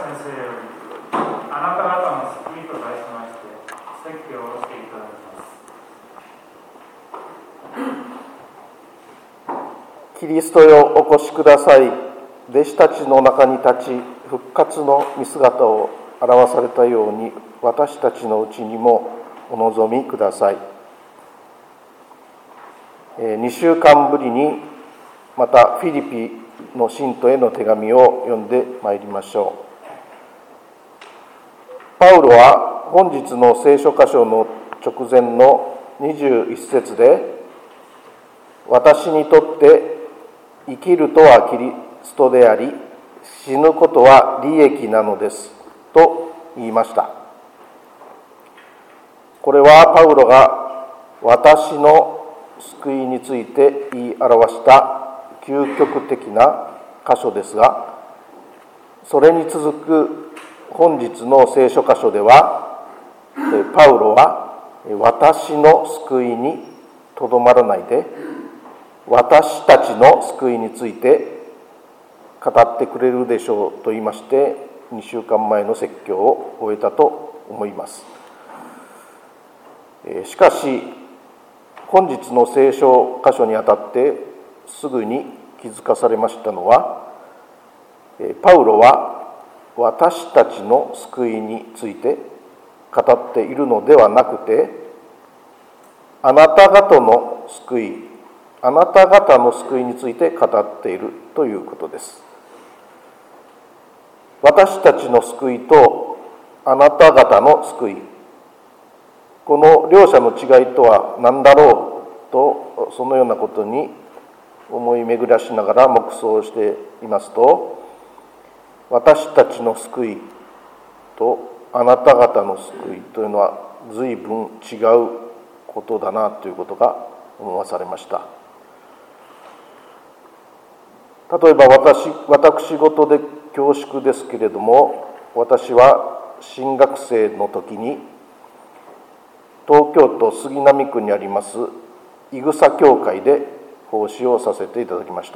先生よりあなた方の救いと題しまして説教をしていただきます。 キリストよお越しください。弟子たちの中に立ち復活の見姿を表されたように私たちのうちにもお望みください。2週間ぶりにまたフィリピの信徒への手紙を読んでまいりましょう。パウロは本日の聖書箇所の直前の21節で、私にとって生きるとはキリストであり、死ぬことは利益なのですと言いました。これはパウロが私の救いについて言い表した究極的な箇所ですが、それに続く本日の聖書箇所では、パウロは私の救いにとどまらないで、私たちの救いについて語ってくれるでしょうと言いまして、2週間前の説教を終えたと思います。しかし、本日の聖書箇所にあたってすぐに気づかされましたのは、パウロは私たちの救いについて語っているのではなくて、あなた方の救いについて語っているということです。私たちの救いとあなた方の救い、この両者の違いとは何だろうと、そのようなことに思い巡らしながら黙想していますと、私たちの救いとあなた方の救いというのは随分違うことだなということが思わされました。例えば私事で恐縮ですけれども、私は新学生の時に東京都杉並区にあります伊草教会で奉仕をさせていただきました。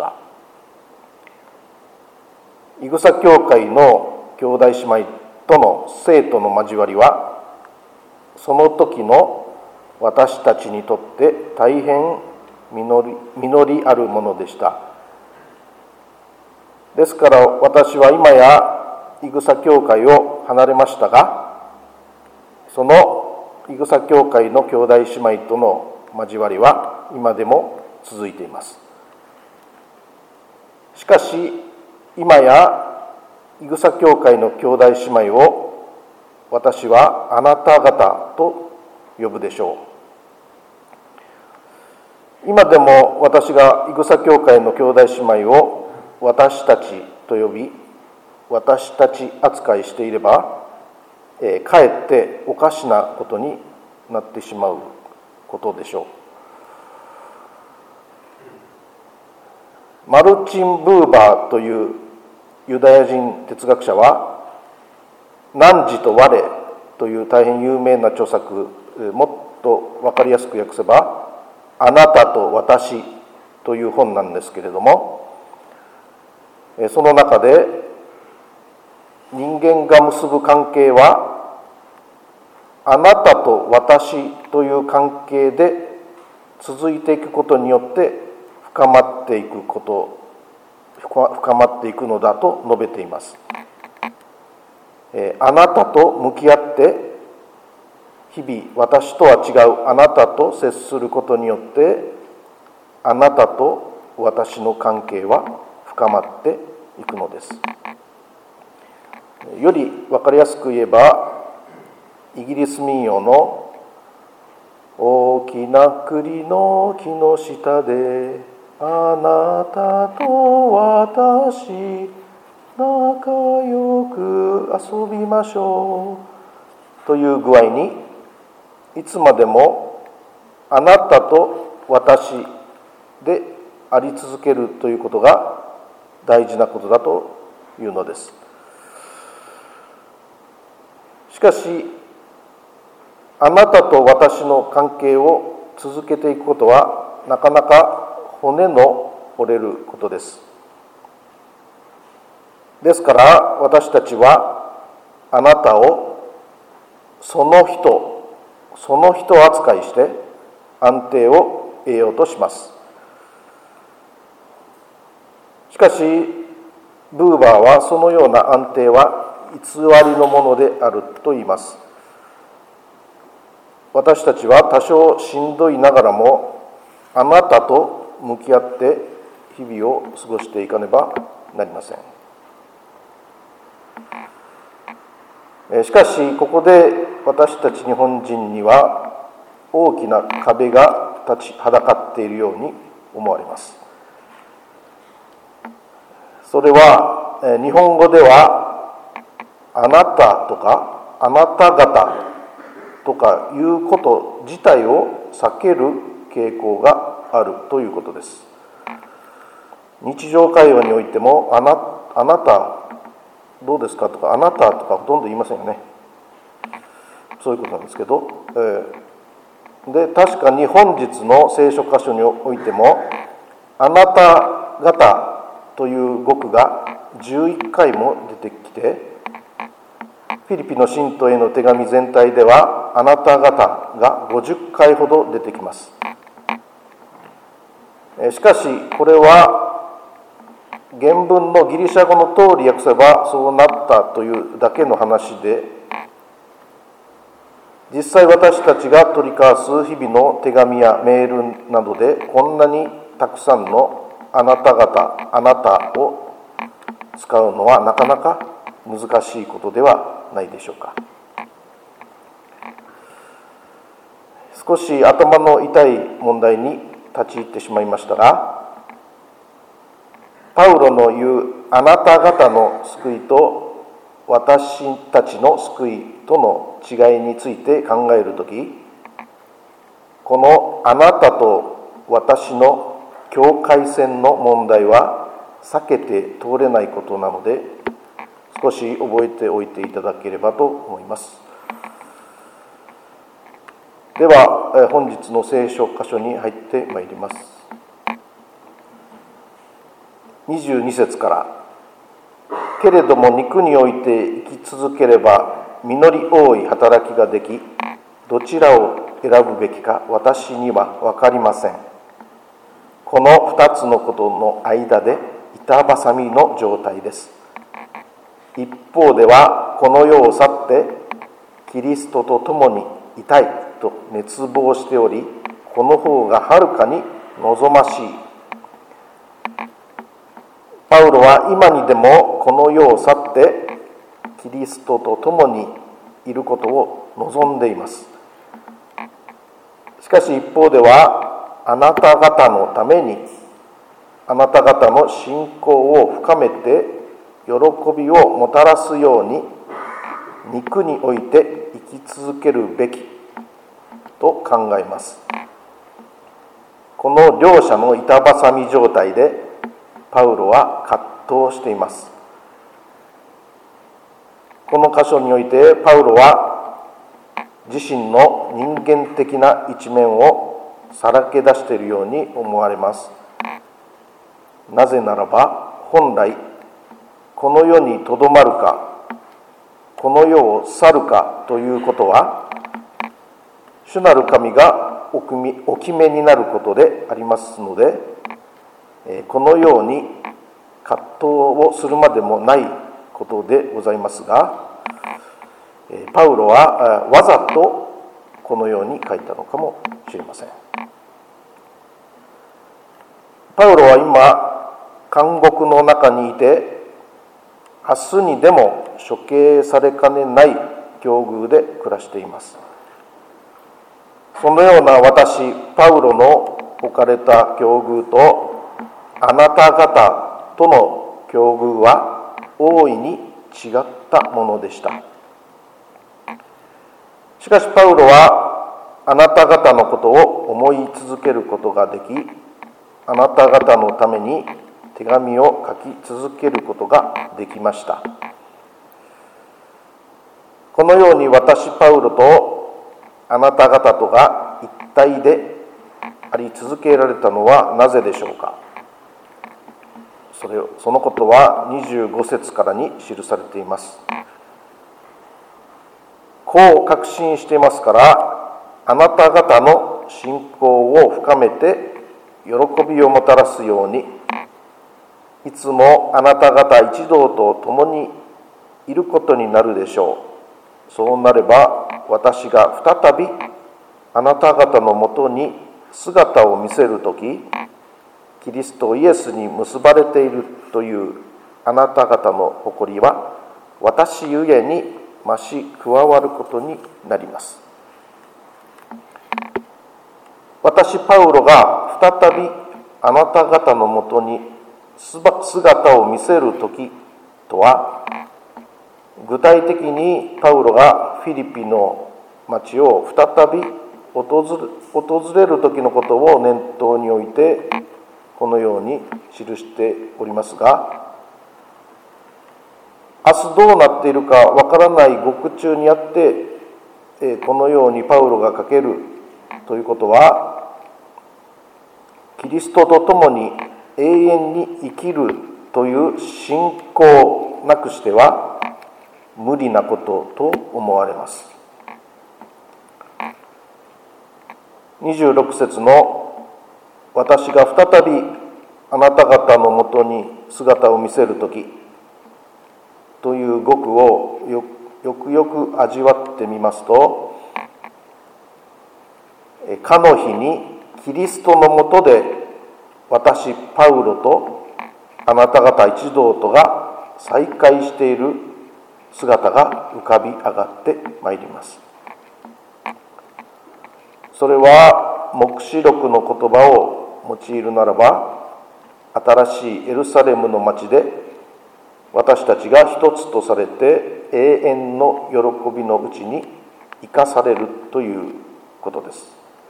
伊草教会の兄弟姉妹との生徒の交わりは、その時の私たちにとって大変実りあるものでした。ですから私は今や伊草教会を離れましたが、その伊草教会の兄弟姉妹との交わりは今でも続いています。しかし今や伊草教会の兄弟姉妹を私はあなた方と呼ぶでしょう。今でも私が伊草教会の兄弟姉妹を私たちと呼び、私たち扱いしていれば、かえっておかしなことになってしまうことでしょう。マルチン・ブーバーというユダヤ人哲学者は、汝と我という大変有名な著作、もっと分かりやすく訳せばあなたと私という本なんですけれども、その中で人間が結ぶ関係はあなたと私という関係で続いていくことによって深まっていくのだと述べています。あなたと向き合って日々私とは違うあなたと接することによってあなたと私の関係は深まっていくのです。より分かりやすく言えば、イギリス民謡の大きな栗の木の下であなたと私仲良く遊びましょうという具合に、いつまでもあなたと私であり続けるということが大事なことだというのです。しかしあなたと私の関係を続けていくことはなかなか骨の折れることです。ですから私たちはあなたをその人扱いして安定を得ようとします。しかしブーバーはそのような安定は偽りのものであると言います。私たちは多少しんどいながらもあなたと向き合って日々を過ごしていかねばなりません。しかしここで私たち日本人には大きな壁が立ちはだかっているように思われます。それは日本語ではあなたとかあなた方とかいうこと自体を避ける傾向があるということです。日常会話においてもあなたどうですかとかあなたとかほとんど言いませんよね。そういうことなんですけど、で確かに本日の聖書箇所においてもあなた方という語句が11回も出てきて、フィリピの信徒への手紙全体ではあなた方が50回ほど出てきます。しかしこれは原文のギリシャ語の通り訳せばそうなったというだけの話で、実際私たちが取り交わす日々の手紙やメールなどでこんなにたくさんのあなた方、あなたを使うのはなかなか難しいことではないでしょうか。少し頭の痛い問題に立ち入ってしまいましたが、パウロの言うあなた方の救いと私たちの救いとの違いについて考えるとき、このあなたと私の境界線の問題は避けて通れないことなので、少し覚えておいていただければと思います。では本日の聖書箇所に入ってまいります。22節から、けれども肉において生き続ければ実り多い働きができ、どちらを選ぶべきか私には分かりません。この2つのことの間で板挟みの状態です。一方ではこの世を去ってキリストと共にいたいと熱望しており、この方がはるかに望ましい。パウロは今にでもこの世を去ってキリストと共にいることを望んでいます。しかし一方ではあなた方のためにあなた方の信仰を深めて喜びをもたらすように肉において生き続けるべきと考えます。この両者の板挟み状態でパウロは葛藤しています。この箇所においてパウロは自身の人間的な一面をさらけ出しているように思われます。なぜならば本来この世にとどまるかこの世を去るかということは主なる神がお決めになることでありますので、このように葛藤をするまでもないことでございますが、パウロはわざとこのように書いたのかもしれません。パウロは今監獄の中にいて、明日にでも処刑されかねない境遇で暮らしています。そのような私パウロの置かれた境遇とあなた方との境遇は大いに違ったものでした。しかしパウロはあなた方のことを思い続けることができ、あなた方のために手紙を書き続けることができました。このように私パウロとあなた方とが一体であり続けられたのはなぜでしょうか。そのことは25節からに記されています。 こう確信していますから、あなた方の信仰を深めて喜びをもたらすように、いつもあなた方一同と共にいることになるでしょう。そうなれば、私が再びあなた方のもとに姿を見せるとき、キリストイエスに結ばれているというあなた方の誇りは、私ゆえに増し加わることになります。私パウロが再びあなた方のもとに姿を見せるときとは、具体的にパウロがフィリピの町を再び訪れる時のことを念頭に置いてこのように記しておりますが、明日どうなっているかわからない獄中にあってこのようにパウロが書けるということは、キリストと共に永遠に生きるという信仰なくしては無理なことと思われます。26節の私が再びあなた方のもとに姿を見せるときという語句をよくよく味わってみますと、かの日にキリストのもとで私パウロとあなた方一同とが再会している姿が浮かび上がってまいります。それは黙示録の言葉を用いるならば、新しいエルサレムの町で私たちが一つとされて永遠の喜びのうちに生かされるということです。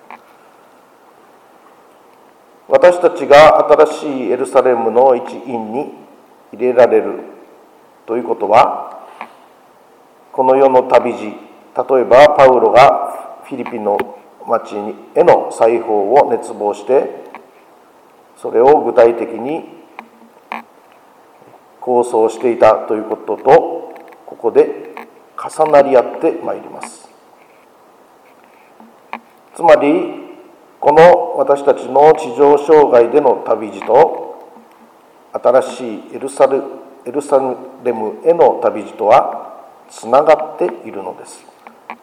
私たちが新しいエルサレムの一員に入れられるということは、この世の旅路、例えばパウロがフィリピンの町への再訪を熱望して、それを具体的に構想していたということと、ここで重なり合ってまいります。つまり、この私たちの地上生涯での旅路と、新しいエルサレムへの旅路とはつながっているのです。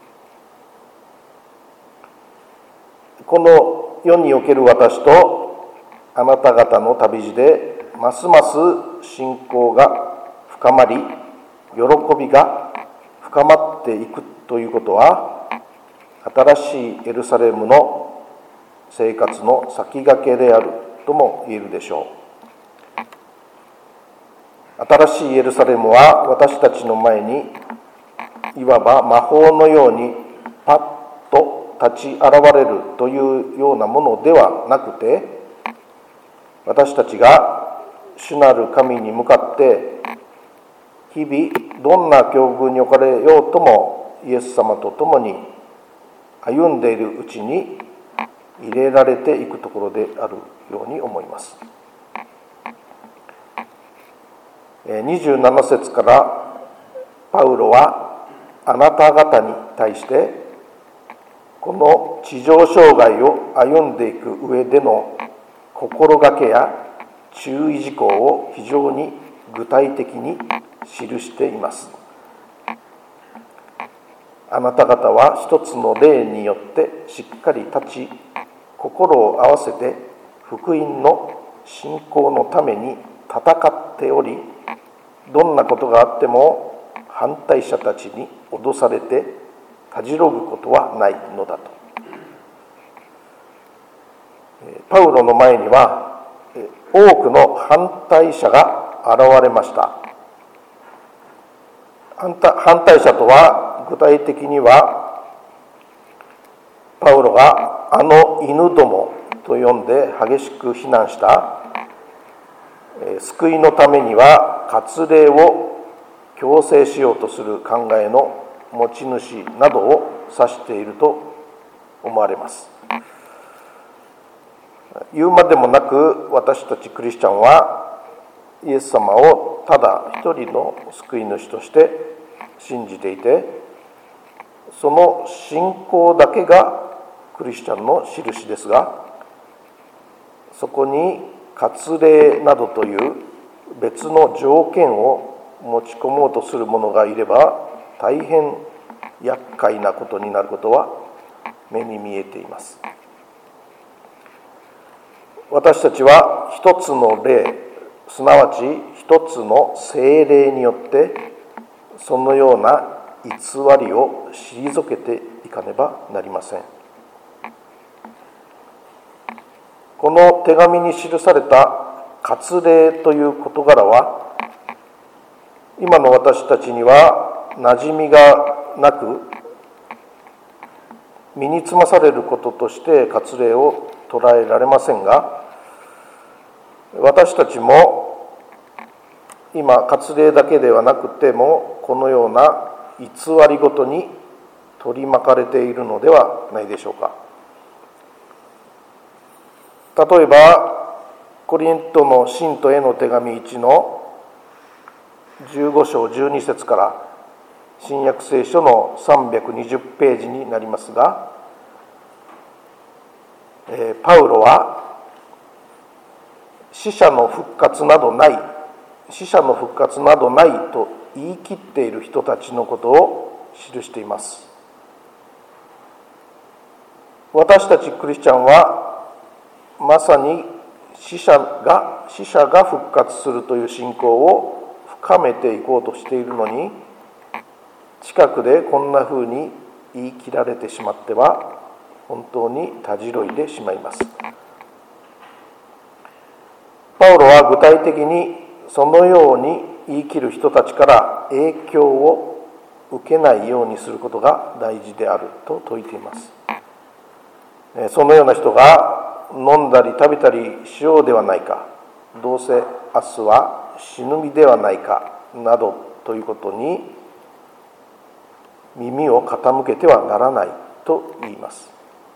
この世における私とあなた方の旅路で、ますます信仰が深まり、喜びが深まっていくということは、新しいエルサレムの生活の先駆けであるとも言えるでしょう。新しいエルサレムは私たちの前にいわば魔法のようにパッと立ち現れるというようなものではなくて、私たちが主なる神に向かって日々どんな境遇に置かれようともイエス様と共に歩んでいるうちに入れられていくところであるように思います。27節からパウロはあなた方に対してこの地上生涯を歩んでいく上での心がけや注意事項を非常に具体的に記しています。あなた方は一つの霊によってしっかり立ち、心を合わせて福音の信仰のために戦っており、どんなことがあっても反対者たちに脅されてたじろぐことはないのだと。パウロの前には多くの反対者が現れました。反対者とは具体的には、パウロがあの犬どもと呼んで激しく非難した救いのためには割礼を強制しようとする考えの持ち主などを指していると思われます。言うまでもなく、私たちクリスチャンはイエス様をただ一人の救い主として信じていて、 その信仰だけがクリスチャンの印ですが、そこに割礼などという別の条件を持ち込もうとする者がいれば、大変厄介なことになることは目に見えています。私たちは一つの霊、すなわち一つの聖霊によってそのような偽りを退けていかねばなりません。この手紙に記された割礼という事柄は、今の私たちには馴染みがなく、身につまされることとして割礼を捉えられませんが、私たちも今割礼だけではなくても、このような偽りごとに取り巻かれているのではないでしょうか。例えばコリントの信徒への手紙1の15章12節から新約聖書の320ページになりますが、パウロは死者の復活などないと言い切っている人たちのことを記しています。私たちクリスチャンはまさに死者が復活するという信仰を深めていこうとしているのに、近くでこんなふうに言い切られてしまっては本当にたじろいでしまいます。パウロは具体的にそのように言い切る人たちから影響を受けないようにすることが大事であると説いています。そのような人が飲んだり食べたりしようではないか、どうせ明日は死ぬ身ではないかなどということに耳を傾けてはならないと言います。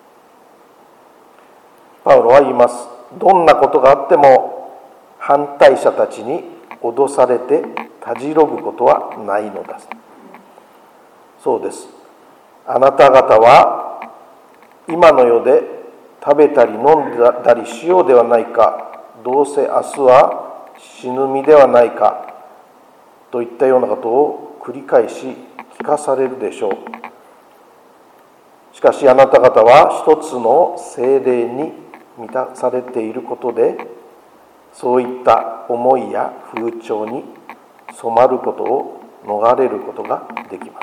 パウロは言います。どんなことがあっても反対者たちに脅されてたじろぐことはないのだ。そうです。あなた方は今の世で食べたり飲んだりしようではないか、どうせ明日は死ぬ身ではないかといったようなことを繰り返し聞かされるでしょう。しかしあなた方は一つの聖霊に満たされていることで、そういった思いや風潮に染まることを逃れることができます。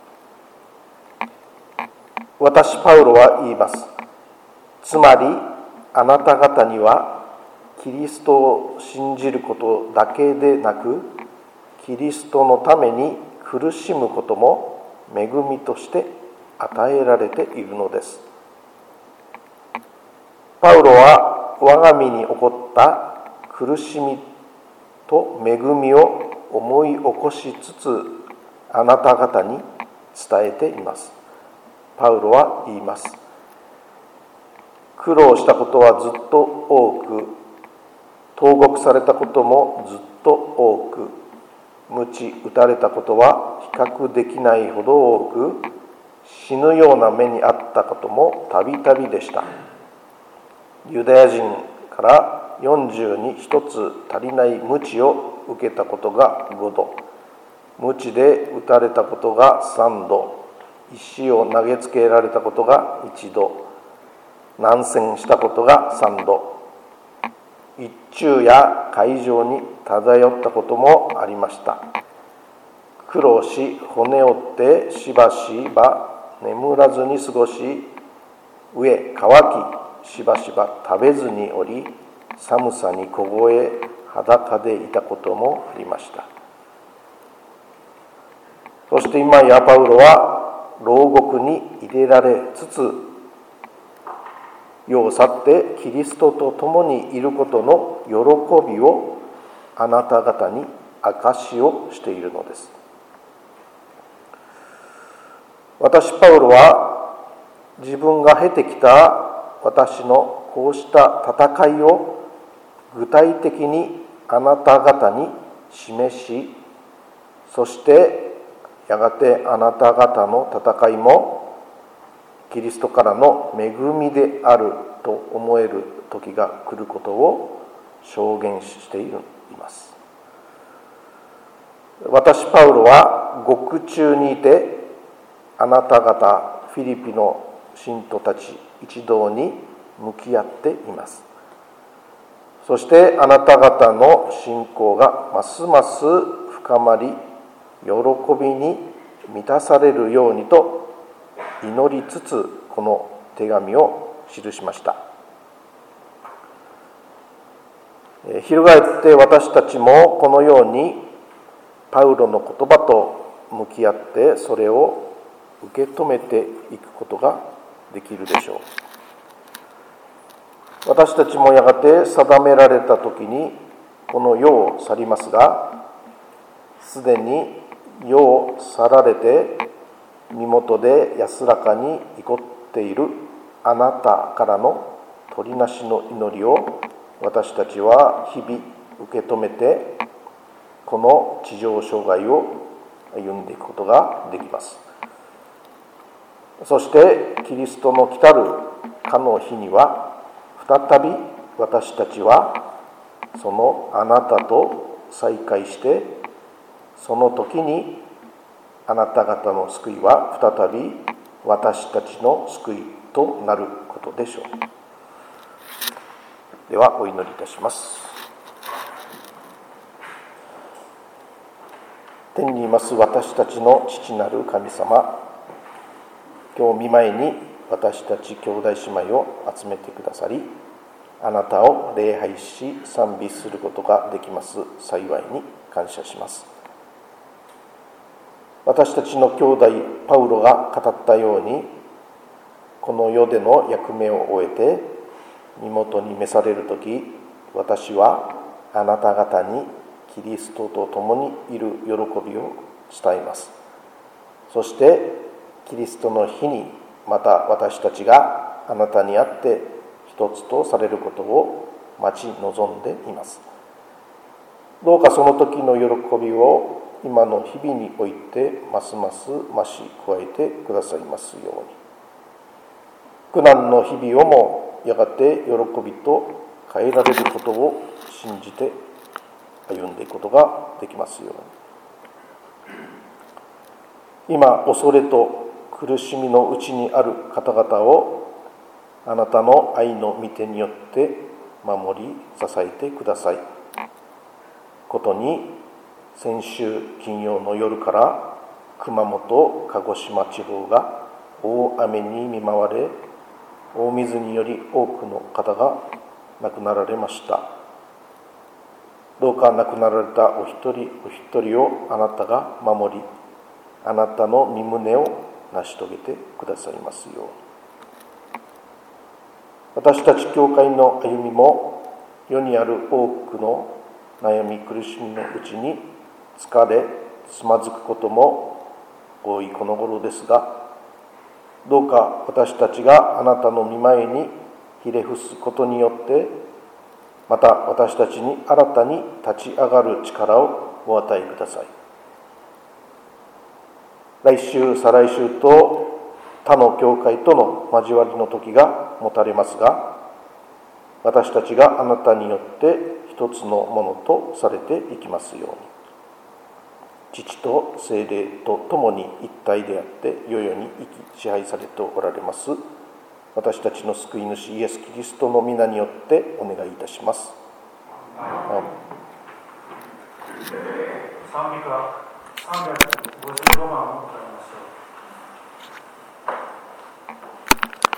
私パウロは言います。つまりあなた方にはキリストを信じることだけでなく、キリストのために苦しむことも恵みとして与えられているのです。パウロは我が身に起こった苦しみと恵みを思い起こしつつ、あなた方に伝えています。パウロは言います。苦労したことはずっと多く、投獄されたこともずっと多く、鞭打たれたことは比較できないほど多く、死ぬような目にあったこともたびたびでした。ユダヤ人から40に一つ足りない鞭を受けたことが5度、鞭で打たれたことが3度、石を投げつけられたことが1度、難戦したことが3度、一昼や海上に漂ったこともありました。苦労し骨折ってしばしば眠らずに過ごし、飢え渇きしばしば食べずにおり、寒さに凍え裸でいたこともありました。そして今やパウロは牢獄に入れられつつ、世を去ってキリストと共にいることの喜びをあなた方に証しをしているのです。私パウロは自分が経てきた私のこうした戦いを具体的にあなた方に示し、そしてやがてあなた方の戦いもキリストからの恵みであると思える時が来ることを証言しています。私パウロは獄中にいて、あなた方フィリピの信徒たち一同に向き合っています。そしてあなた方の信仰がますます深まり、喜びに満たされるようにと祈りつつ、この手紙を記しました。翻って私たちもこのようにパウロの言葉と向き合って、それを受け止めていくことができるでしょう。私たちもやがて定められた時にこの世を去りますが、すでに世を去られて身元で安らかに生こっているあなたからの取りなしの祈りを私たちは日々受け止めて、この地上生涯を歩んでいくことができます。そしてキリストの来たるかの日には、再び私たちはそのあなたと再会して、その時にあなた方の救いは再び私たちの救いとなることでしょう。ではお祈りいたします。天にいます私たちの父なる神様、今日御前に私たち兄弟姉妹を集めてくださり、あなたを礼拝し賛美することができます幸いに感謝します。私たちの兄弟パウロが語ったように、この世での役目を終えて身元に召されるとき、私はあなた方にキリストと共にいる喜びを伝えます。そしてキリストの日にまた私たちがあなたにあって一つとされることを待ち望んでいます。どうかその時の喜びを今の日々においてますます増し加えてくださいますように。苦難の日々をもやがて喜びと変えられることを信じて歩んでいくことができますように。今恐れと苦しみのうちにある方々をあなたの愛の御手によって守り支えてくださいことに、先週金曜の夜から熊本、鹿児島地方が大雨に見舞われ、大水により多くの方が亡くなられました。どうか亡くなられたお一人お一人をあなたが守り、あなたの御胸を成し遂げてくださいますように。私たち教会の歩みも世にある多くの悩み苦しみのうちに疲れつまずくことも多いこの頃ですが、どうか私たちがあなたの御前にひれ伏すことによって、また私たちに新たに立ち上がる力をお与えください。来週再来週と他の教会との交わりの時が持たれますが、私たちがあなたによって一つのものとされていきますように。父と聖霊と共に一体であって世々に生き支配されておられます私たちの救い主イエス・キリストの皆によってお願いいたします。 賛美歌355番を